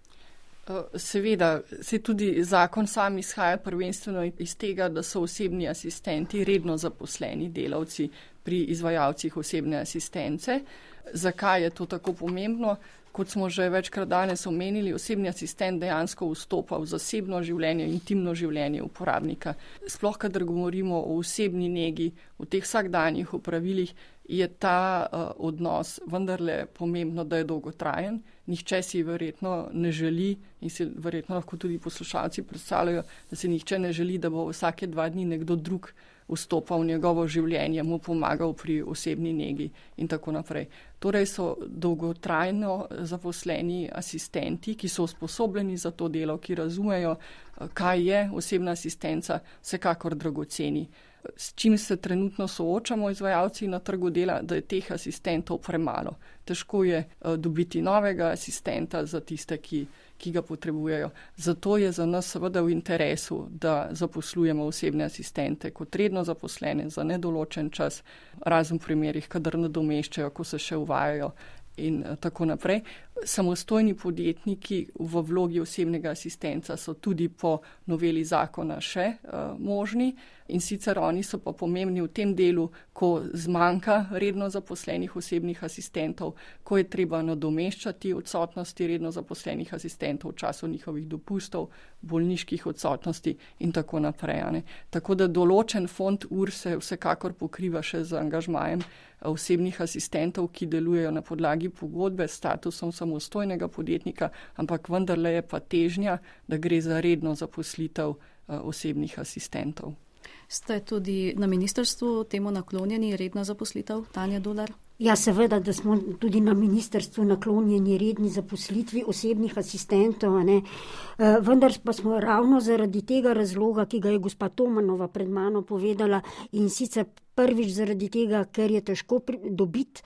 Seveda, se tudi zakon sam izhaja prvenstveno iz tega, da so osebni asistenti redno zaposleni delavci pri izvajalcih osebne asistence. Zakaj je to tako pomembno? Kot smo že večkrat danes omenili, osebni asistent dejansko vstopa v zasebno življenje, intimno življenje uporabnika. Sploh, kadar govorimo o osebni negi, v teh vsakdanjih opravilih, je ta uh, odnos vendarle pomembno, da je dolgotrajen. Nihče si verjetno ne želi in si verjetno lahko tudi poslušalci predstavljajo, da se nihče ne želi, da bo vsake dva dni nekdo drug vstopal v njegovo življenje, mu pomagal pri osebni negi in tako naprej. Torej so dolgotrajno zaposleni asistenti, ki so usposobljeni za to delo, ki razumejo, kaj je osebna asistenca, vsekakor dragoceni. S čim se trenutno soočamo izvajalci na trgu dela, da je teh asistentov premalo. Težko je dobiti novega asistenta za tiste, ki, ki ga potrebujejo. Zato je za nas seveda v interesu, da zaposlujemo osebne asistente kot redno zaposlene za nedoločen čas, razen v primerih, kadar nadomeščajo, ko se še uvajajo in tako naprej. Samostojni podjetniki v vlogi osebnega asistenca so tudi po noveli zakona še uh, možni in sicer oni so pa pomembni v tem delu, ko zmanjka redno zaposlenih osebnih asistentov, ko je treba nadomeščati odsotnosti redno zaposlenih asistentov v času njihovih dopustov, bolniških odsotnosti in tako naprej. Ne. Tako da določen fond ur se vsekakor pokriva še z angažmajem osebnih asistentov, ki delujejo na podlagi pogodbe s statusom samostojnega podjetnika, ampak vendarle je pa težnja, da gre za redno zaposlitev osebnih asistentov.
Ste tudi na ministrstvu temu naklonjeni redna zaposlitev, Tanja Dular?
Ja, seveda, da smo tudi na ministrstvu naklonjeni redni zaposlitvi osebnih asistentov, ne. Vendar pa smo ravno zaradi tega razloga, ki ga je gospa Tomanova pred mano povedala, in sicer prvič zaradi tega, ker je težko dobiti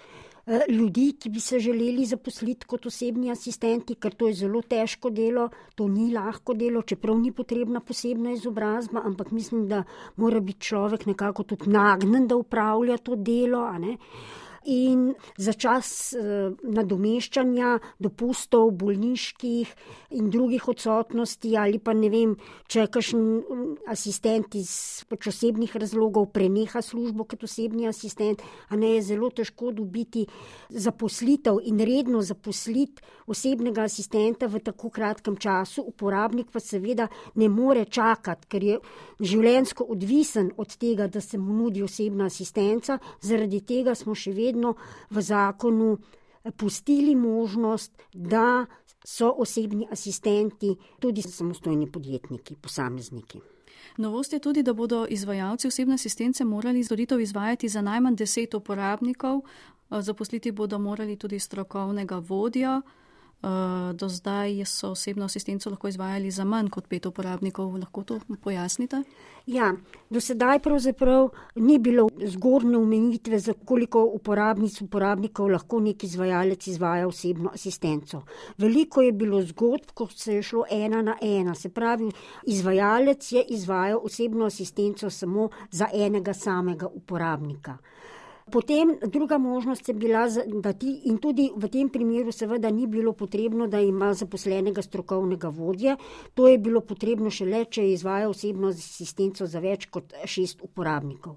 ljudi, ki bi se želeli zaposliti kot osebni asistenti, ker to je zelo težko delo, to ni lahko delo, čeprav ni potrebna posebna izobrazba, ampak mislim, da mora biti človek nekako tudi nagnjen, da upravlja to delo, a ne. In za čas eh, nadomeščanja dopustov bolniških in drugih odsotnosti ali pa ne vem, če kakšen asistent iz pač osebnih razlogov preneha službo kot osebni asistent, a ne je zelo težko dobiti zaposlitev in redno zaposliti osebnega asistenta v tako kratkem času. Uporabnik pa seveda ne more čakati, ker je življenjsko odvisen od tega, da se mu nudi osebna asistenca. Zaradi tega smo še vedno v zakonu pustili možnost, da so osebni asistenti tudi samostojni podjetniki, posamezniki.
Novost je tudi, da bodo izvajalci osebne asistence morali storitev izvajati za najmanj deset uporabnikov, zaposliti bodo morali tudi strokovnega vodjo. Do zdaj so osebno asistenco lahko izvajali za manj kot pet uporabnikov. Lahko to pojasnite?
Ja, do sedaj pravzaprav ni bilo zgornje omejitve, za koliko uporabnic, uporabnikov lahko nek izvajalec izvaja osebno asistenco. Veliko je bilo zgodb, ko se je šlo ena na ena. Se pravi, izvajalec je izvajal osebno asistenco samo za enega samega uporabnika. Potem druga možnost je bila, da ti, in tudi v tem primeru seveda ni bilo potrebno, da ima zaposlenega strokovnega vodje. To je bilo potrebno šele, če je izvajal osebno asistenco za več kot šest uporabnikov.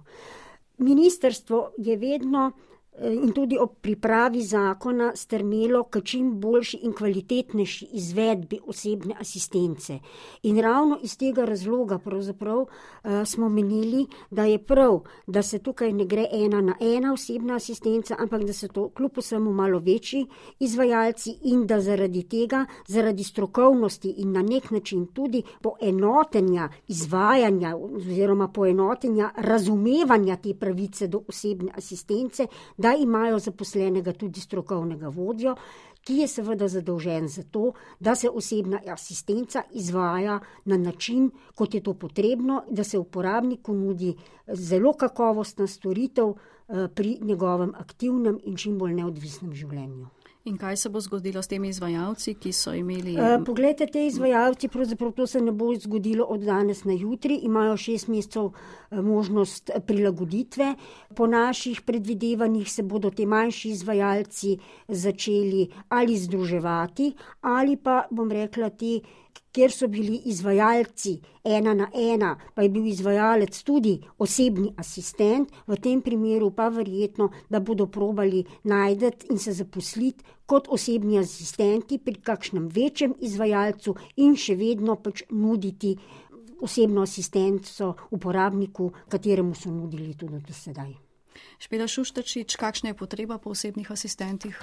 Ministrstvo je vedno in tudi ob pripravi zakona strmelo k čim boljši in kvalitetnejši izvedbi osebne asistence. In ravno iz tega razloga pravzaprav uh, smo menili, da je prav, da se tukaj ne gre ena na ena osebna asistenca, ampak da se to kljub vsemu malo večji izvajalci in da zaradi tega, zaradi strokovnosti in na nek način tudi poenotenja izvajanja oziroma poenotenja razumevanja te pravice do osebne asistence, da imajo zaposlenega tudi strokovnega vodjo, ki je seveda zadolžen za to, da se osebna asistenca izvaja na način, kot je to potrebno, da se uporabniku nudi zelo kakovostna storitev pri njegovem aktivnem in čim bolj neodvisnem življenju.
In kaj se bo zgodilo s temi izvajalci, ki so imeli...
Uh, poglejte, te izvajalci, pravzaprav to se ne bo zgodilo od danes na jutri, imajo šest mesecev možnost prilagoditve. Po naših predvidevanjih se bodo te manjši izvajalci začeli ali združevati, ali pa, bom rekla, ti, kjer so bili izvajalci ena na ena, pa je bil izvajalec tudi osebni asistent, v tem primeru pa verjetno, da bodo probali najdeti in se zaposliti kot osebni asistenti pri kakšnem večjem izvajalcu in še vedno pač nuditi osebno asistenco uporabniku, kateremu so nudili tudi do sedaj.
Špela Šušteršič, kakšna je potreba po osebnih asistentih?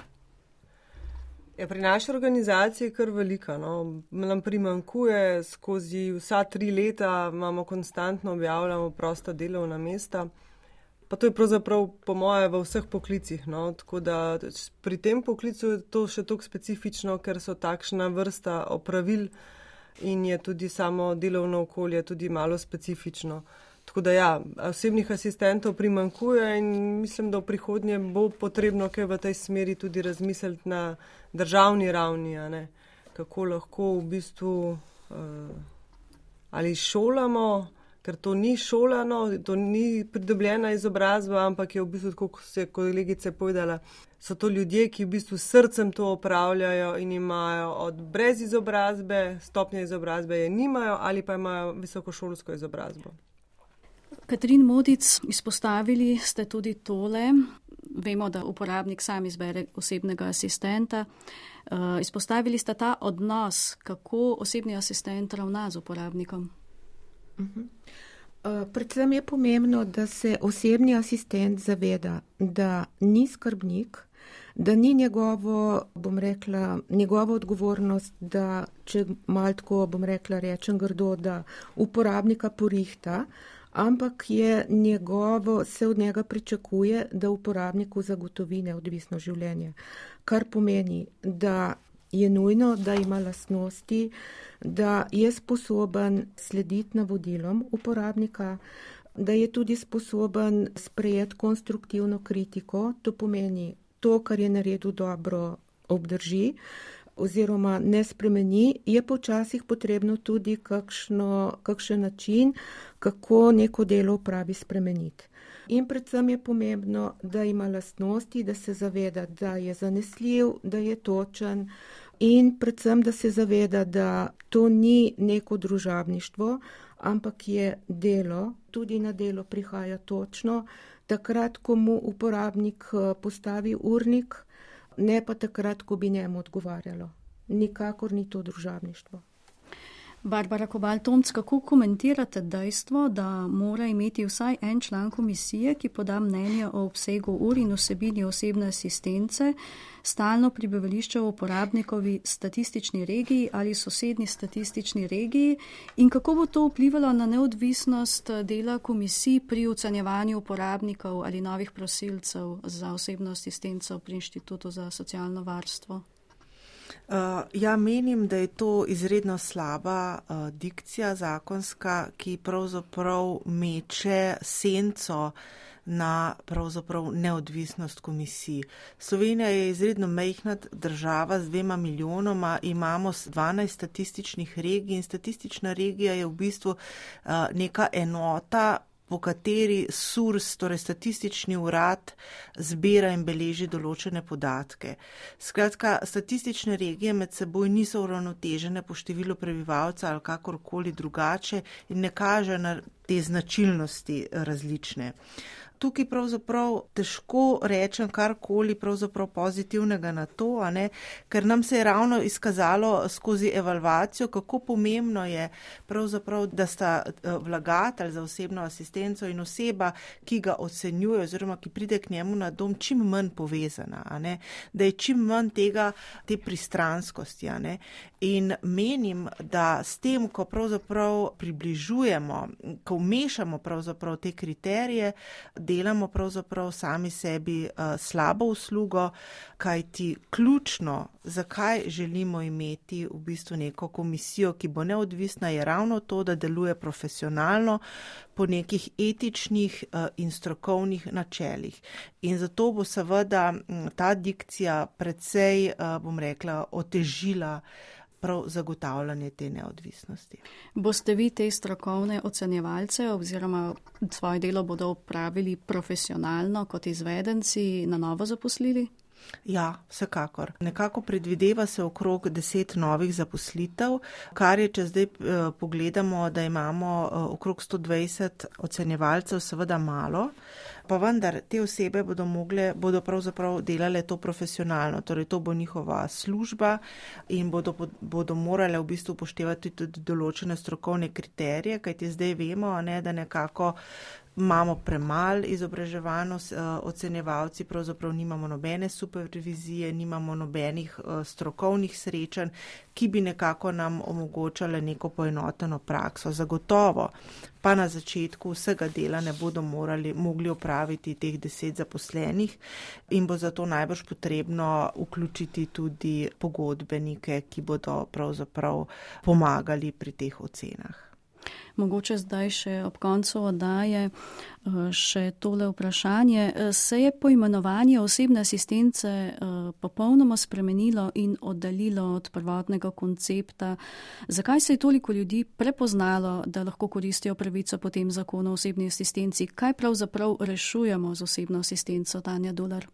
Ja, pri naši organizaciji je kar velika. No. Nam primanjkuje skozi vsa tri leta, imamo konstantno objavljamo prosta delovna mesta. Pa to je pravzaprav po moje v vseh poklicih. No. Tako da pri tem poklicu je to še toliko specifično, ker so takšna vrsta opravil in je tudi samo delovno okolje tudi malo specifično. Tako da ja, osebnih asistentov primanjkuje in mislim, da v prihodnje bo potrebno kaj v tej smeri tudi razmisliti na državni ravni, a ne? Kako lahko v bistvu uh, ali šolamo, ker to ni šolano, to ni pridobljena izobrazba, ampak je v bistvu, kot se je kolegica povedala, so to ljudje, ki v bistvu srcem to opravljajo in imajo od brez izobrazbe, stopnje izobrazbe je nimajo ali pa imajo visokošolsko izobrazbo.
Katrin Modic, izpostavili ste tudi tole. Vemo, da uporabnik sam izbere osebnega asistenta. Izpostavili ste ta odnos, kako osebni asistent ravna z uporabnikom.
Uh-huh. Uh, predvsem je pomembno, da se osebni asistent zaveda, da ni skrbnik, da ni njegovo, bom rekla, njegova odgovornost, da, če malo tako, bom rekla, rečem grdo, da uporabnika porihta, ampak je njegovo, se od njega pričakuje, da uporabniku zagotovi neodvisno življenje. Kar pomeni, da je nujno, da ima lastnosti, da je sposoben slediti navodilom uporabnika, da je tudi sposoben sprejeti konstruktivno kritiko, to pomeni to, kar je naredil dobro, obdrži oziroma ne spremeni, je počasih potrebno tudi kakšno, kakšen način, kako neko delo v pravi spremeniti. In predvsem je pomembno, da ima lastnosti, da se zaveda, da je zanesljiv, da je točen in predvsem, da se zaveda, da to ni neko družabništvo, ampak je delo, tudi na delo prihaja točno, takrat, ko mu uporabnik postavi urnik, ne pa takrat, ko bi njemu odgovarjalo. Nikakor ni to družabništvo.
Barbara Kobal-Tomc, kako komentirate dejstvo, da mora imeti vsaj en član komisije, ki poda mnenje o obsegu ur in vsebini osebne asistence, stalno prebivališče v uporabnikovi statistični regiji ali sosednji statistični regiji in kako bo to vplivalo na neodvisnost dela komisij pri ocenjevanju uporabnikov ali novih prosilcev za osebno asistenco pri Inštitutu za socialno varstvo?
Uh, ja, menim, da je to izredno slaba uh, dikcija zakonska, ki pravzaprav meče senco na pravzaprav neodvisnost komisij. Slovenija je izredno majhna država z dvema milijonoma, imamo dvanajst statističnih regij in statistična regija je v bistvu uh, neka enota, po kateri SURS, torej statistični urad, zbira in beleži določene podatke. Skratka, statistične regije med seboj niso uravnotežene po številu prebivalca ali kakorkoli drugače in ne kaže na te značilnosti različne. Tukaj pravzaprav težko rečem karkoli pravzaprav pozitivnega na to, a ne, ker nam se je ravno izkazalo skozi evalvacijo, kako pomembno je pravzaprav, da sta vlagatelj za osebno asistenco in oseba, ki ga ocenjuje oziroma ki pride k njemu na dom, čim manj povezana, a ne, da je čim manj tega, te pristranskosti, a ne. In menim, da s tem, ko pravzaprav približujemo, ko vmešamo pravzaprav te kriterije, delamo pravzaprav sami sebi uh, slabo uslugo, kajti ključno, zakaj želimo imeti v bistvu neko komisijo, ki bo neodvisna, je ravno to, da deluje profesionalno po nekih etičnih uh, in strokovnih načelih. In zato bo seveda ta dikcija precej, uh, bom rekla, otežila prav zagotavljanje te neodvisnosti.
Boste vi te strokovne ocenjevalce oziroma svoje delo bodo opravili profesionalno kot izvedenci na novo zaposlili?
Ja, vsekakor. Nekako predvideva se okrog deset novih zaposlitev, kar je, če zdaj eh, pogledamo, da imamo eh, okrog sto dvajset ocenjevalcev, seveda malo, pa vendar te osebe bodo mogle, bodo pravzaprav delale to profesionalno, torej to bo njihova služba in bodo, bodo morale v bistvu upoštevati tudi določene strokovne kriterije, kajti zdaj vemo, ne, da nekako imamo premalo izobraževano uh, ocenjevalci, pravzaprav nimamo nobene supervizije, nimamo nobenih uh, strokovnih srečanj, ki bi nekako nam omogočale neko poenoteno prakso. Zagotovo pa na začetku vsega dela ne bodo morali, mogli opraviti teh deset zaposlenih in bo zato najbrž potrebno vključiti tudi pogodbenike, ki bodo pravzaprav pomagali pri teh ocenah.
Mogoče zdaj še ob koncu oddaje še tole vprašanje. Se je poimenovanje osebne asistence popolnoma spremenilo in oddaljilo od prvotnega koncepta? Zakaj se je toliko ljudi prepoznalo, da lahko koristijo pravico po tem zakonu o osebni asistenci? Kaj pravzaprav rešujemo z osebno asistenco, Tanja Dular?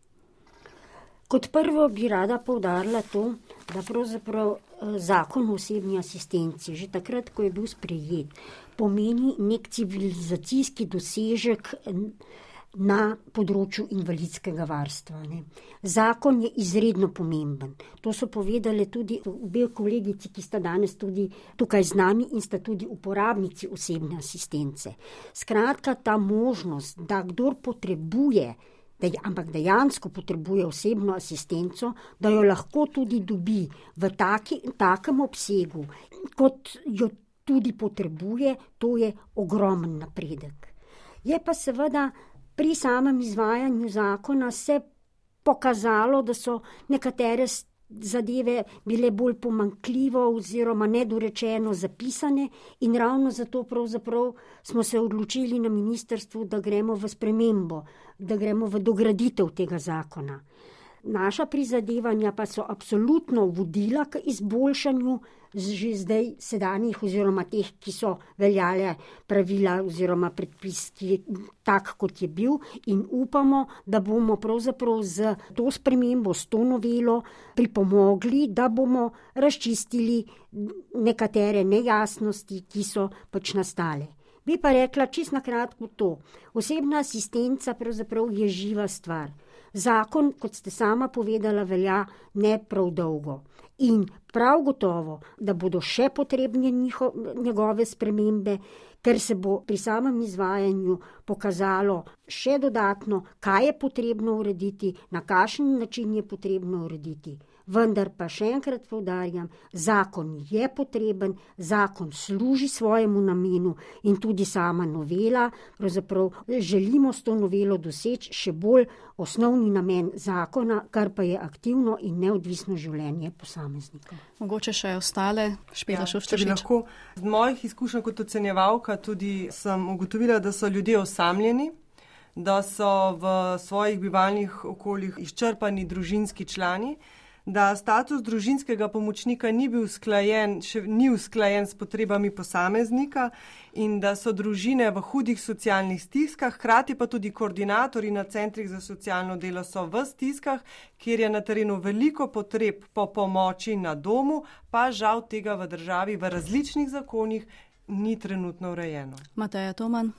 Kot prvo bi rada poudarila to, da pravzaprav zakon o osebni asistenci, že takrat, ko je bil sprejet, pomeni nek civilizacijski dosežek na področju invalidskega varstva. Ne. Zakon je izredno pomemben. To so povedali tudi obe kolegici, ki sta danes tudi tukaj z nami in sta tudi uporabnici osebne asistence. Skratka, ta možnost, da kdor potrebuje, da, ampak dejansko potrebuje osebno asistenco, da jo lahko tudi dobi v taki, takem obsegu, kot jo tudi potrebuje, to je ogromen napredek. Je pa seveda pri samem izvajanju zakona se pokazalo, da so nekatere zadeve bile bolj pomanjkljivo oziroma nedorečeno zapisane in ravno zato pravzaprav smo se odločili na ministrstvu, da gremo v spremembo, da gremo v dograditev tega zakona. Naša prizadevanja pa so absolutno vodila k izboljšanju že zdaj sedanjih oziroma teh, ki so veljale pravila oziroma predpis, ki je tak, kot je bil, in upamo, da bomo pravzaprav z to spremembo, s to novelo pripomogli, da bomo razčistili nekatere nejasnosti, ki so pač nastale. Bi pa rekla čisto na kratko to. Osebna asistenca pravzaprav je živa stvar. Zakon, kot ste sama povedala, velja ne prav dolgo. In prav gotovo, da bodo še potrebne njiho, njegove spremembe, ker se bo pri samem izvajanju pokazalo še dodatno, kaj je potrebno urediti, na kakšen način je potrebno urediti. Vendar pa še enkrat poudarjam, zakon je potreben, zakon služi svojemu namenu in tudi sama novela, pravzaprav želimo s to novelo doseči še bolj osnovni namen zakona, kar pa je aktivno in neodvisno življenje posameznika.
Mogoče še ostale, Špela
ja,
Šušteršič.
Lahko z mojih izkušenj kot ocenjevalka tudi sem ugotovila, da so ljudje osamljeni, da so v svojih bivalnih okoljih izčrpani družinski člani, da status družinskega pomočnika ni bil usklajen, še ni usklajen s potrebami posameznika in da so družine v hudih socialnih stiskah, hkrati pa tudi koordinatorji na centrih za socialno delo so v stiskah, kjer je na terenu veliko potreb po pomoči na domu, pa žal tega v državi v različnih zakonih ni trenutno urejeno.
Mateja Toman.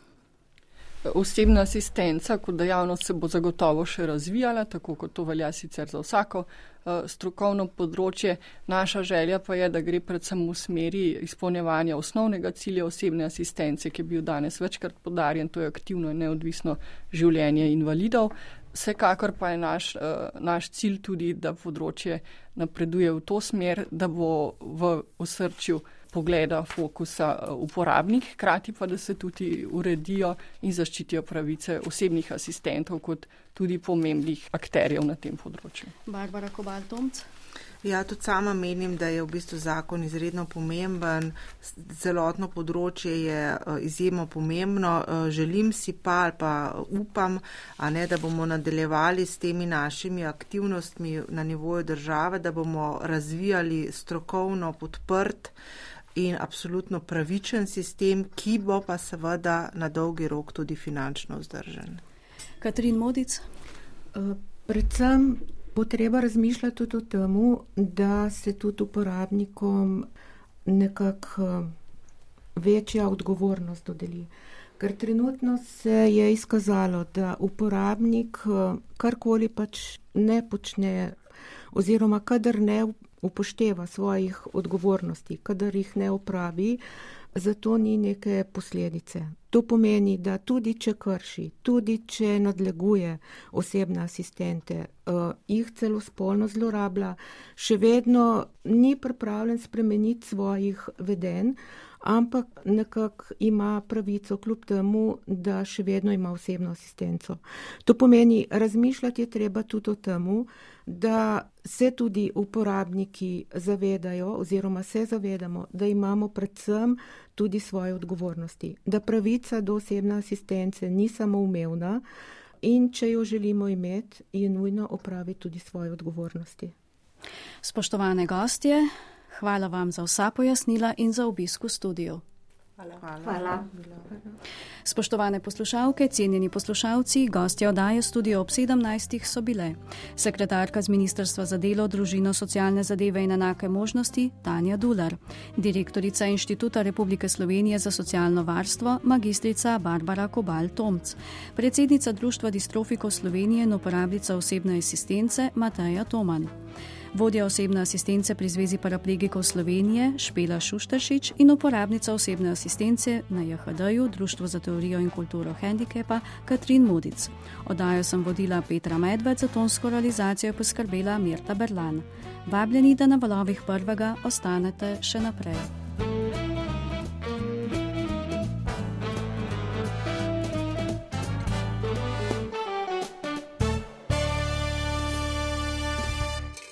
Osebna asistenca kot dejavnost se bo zagotovo še razvijala, tako kot to velja sicer za vsako uh, strokovno področje. Naša želja pa je, da gre predvsem v smeri izpolnjevanja osnovnega cilja osebne asistence, ki je bil danes večkrat poudarjen, to je aktivno in neodvisno življenje invalidov. Vsekakor pa je naš, uh, naš cilj tudi, da področje napreduje v to smer, da bo v osrčju pogleda fokusa uporabnik, hkrati pa, da se tudi uredijo in zaščitijo pravice osebnih asistentov kot tudi pomembnih akterjev na tem področju.
Barbara Kobal-Tomc.
Ja, tudi sama menim, da je v bistvu zakon izredno pomemben, celotno področje je izjemno pomembno. Želim si pa ali pa upam, a ne, da bomo nadaljevali s temi našimi aktivnostmi na nivoju države, da bomo razvijali strokovno podprt in absolutno pravičen sistem, ki bo pa seveda na dolgi rok tudi finančno vzdržen.
Katrin Modic.
Predvsem bo treba razmišljati tudi o temu, da se tudi uporabnikom nekako večja odgovornost dodeli. Ker trenutno se je izkazalo, da uporabnik karkoli pač ne počne oziroma kadar ne upošteva svojih odgovornosti, kadar jih ne opravi, zato ni neke posledice. To pomeni, da tudi če krši, tudi če nadleguje osebne asistente, uh, jih celo spolno zlorablja, še vedno ni pripravljen spremeniti svojih vedenj, ampak nekako ima pravico kljub temu, da še vedno ima osebno asistenco. To pomeni, razmišljati je treba tudi o temu, da se tudi uporabniki zavedajo oziroma se zavedamo, da imamo predvsem tudi svoje odgovornosti, da pravica do osebne asistence ni samoumevna in če jo želimo imeti, je nujno opraviti tudi svoje odgovornosti.
Spoštovane gostje, hvala vam za vsa pojasnila in za obisk v studiu.
Hvala.
Hvala.
Spoštovane poslušalke, cenjeni poslušalci, gostje oddaje Studio ob sedemnajstih so bile sekretarka z Ministrstva za delo, družino, socialne zadeve in enake možnosti Tanja Dular, direktorica Inštituta Republike Slovenije za socialno varstvo magistrica Barbara Kobal-Tomc, predsednica Društva distrofikov Slovenije in uporabnica osebne asistence Mateja Toman, vodja osebne asistence pri Zvezi paraplegikov Slovenije Špela Šušteršič in uporabnica osebne asistence na J H D-ju Društvo za teorijo in kulturo hendikepa Katrin Modic. Oddajo sem vodila Petra Medved, za tonsko realizacijo je poskrbela Mirta Berlan. Vabljeni, da na valovih prvega ostanete še naprej.